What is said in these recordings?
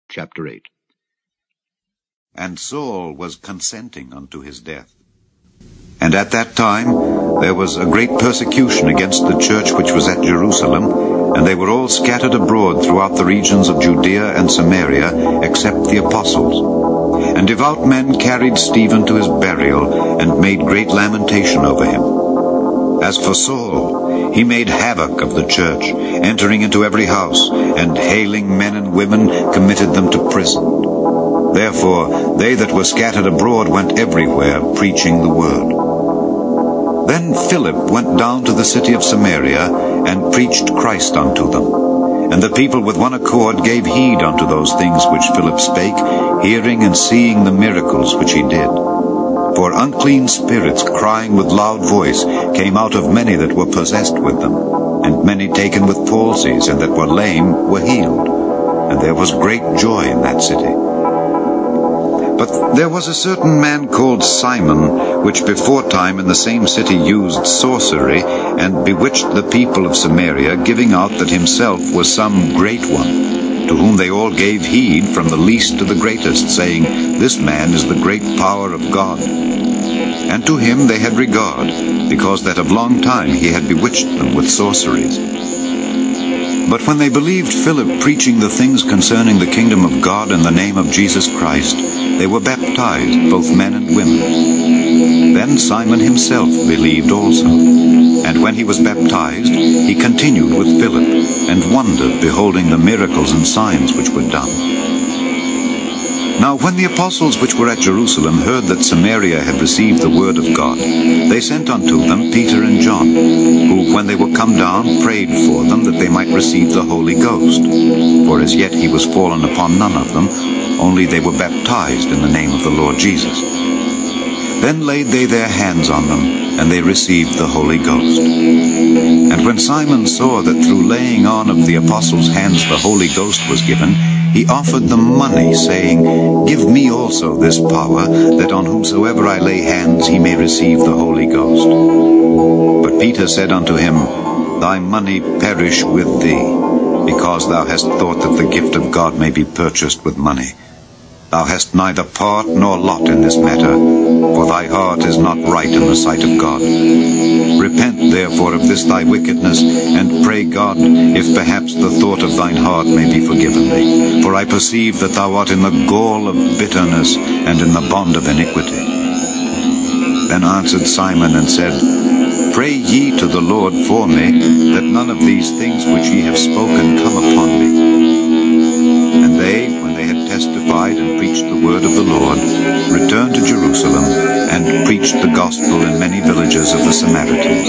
Chapter 8. And Saul was consenting unto his death. And at that time there was a great persecution against the church which was at Jerusalem, and they were all scattered abroad throughout the regions of Judea and Samaria, except the apostles. And devout men carried Stephen to his burial, and made great lamentation over him. As for Saul, he made havoc of the church, entering into every house, and hailing men and women, committed them to prison. Therefore they that were scattered abroad went everywhere, preaching the word. Then Philip went down to the city of Samaria, and preached Christ unto them. And the people with one accord gave heed unto those things which Philip spake, hearing and seeing the miracles which he did. For unclean spirits, crying with loud voice, came out of many that were possessed with them, and many taken with palsies, and that were lame were healed. And there was great joy in that city. But there was a certain man called Simon, which beforetime in the same city used sorcery, and bewitched the people of Samaria, giving out that himself was some great one, to whom they all gave heed from the least to the greatest, saying, This man is the great power of God. And to him they had regard, because that of long time he had bewitched them with sorceries. But when they believed Philip preaching the things concerning the kingdom of God in the name of Jesus Christ, they were baptized, both men and women. Then Simon himself believed also. And when he was baptized, he continued with Philip, and wondered, beholding the miracles and signs which were done. Now when the apostles which were at Jerusalem heard that Samaria had received the word of God, they sent unto them Peter and John, who, when they were come down, prayed for them that they might receive the Holy Ghost. For as yet he was fallen upon none of them, only they were baptized in the name of the Lord Jesus. Then laid they their hands on them, and they received the Holy Ghost. And when Simon saw that through laying on of the apostles' hands the Holy Ghost was given, he offered them money, saying, Give me also this power, that on whomsoever I lay hands he may receive the Holy Ghost. But Peter said unto him, Thy money perish with thee, because thou hast thought that the gift of God may be purchased with money. Thou hast neither part nor lot in this matter, for thy heart is not right in the sight of God. Repent therefore of this thy wickedness, and pray God, if perhaps the thought of thine heart may be forgiven thee. For I perceive that thou art in the gall of bitterness, and in the bond of iniquity. Then answered Simon and said, Pray ye to the Lord for me, that none of these things which ye have spoken come upon me. And they, when they had testified and preached the word of the Lord, returned to Jerusalem, and preached the gospel in many villages of the Samaritans.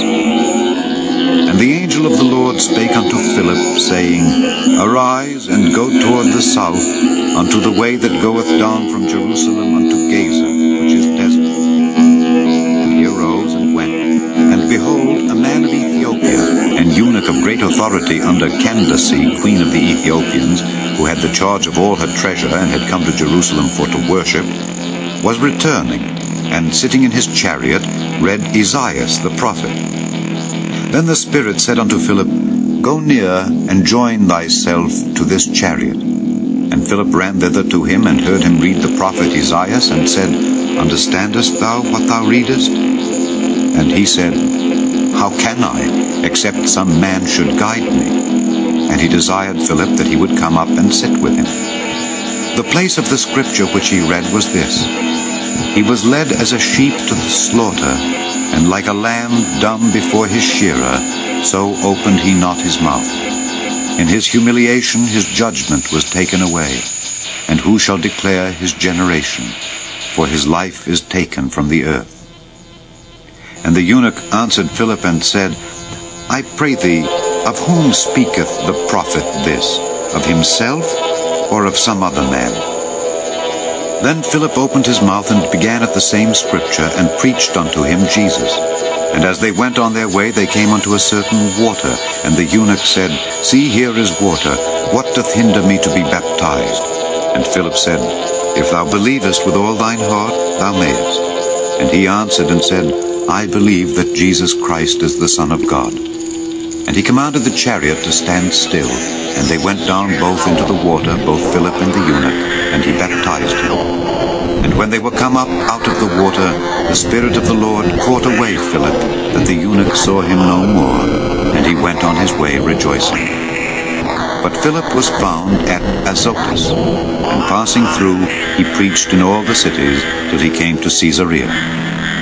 And the angel of the Lord spake unto Philip, saying, Arise, and go toward the south, unto the way that goeth down from Jerusalem unto Gaza, which is desert. And he arose and went, and behold, a man of Ethiopia, an eunuch of great authority under Candace, queen of the Ethiopians, who had the charge of all her treasure, and had come to Jerusalem for to worship, was returning, and sitting in his chariot, read Esaias the prophet. Then the Spirit said unto Philip, Go near, and join thyself to this chariot. And Philip ran thither to him, and heard him read the prophet Esaias, and said, Understandest thou what thou readest? And he said, How can I, except some man should guide me? And he desired Philip that he would come up and sit with him. The place of the scripture which he read was this: He was led as a sheep to the slaughter, and like a lamb dumb before his shearer, so opened he not his mouth. In his humiliation his judgment was taken away. And who shall declare his generation? For his life is taken from the earth. And the eunuch answered Philip and said, I pray thee, of whom speaketh the prophet this? Of himself, or of some other man? Then Philip opened his mouth, and began at the same scripture, and preached unto him Jesus. And as they went on their way, they came unto a certain water. And the eunuch said, See, here is water. What doth hinder me to be baptized? And Philip said, If thou believest with all thine heart, thou mayest. And he answered and said, I believe that Jesus Christ is the Son of God. And he commanded the chariot to stand still, and they went down both into the water, both Philip and the eunuch, and he baptized him. And when they were come up out of the water, the Spirit of the Lord caught away Philip, that the eunuch saw him no more, and he went on his way rejoicing. But Philip was found at Azotus, and passing through, he preached in all the cities till he came to Caesarea.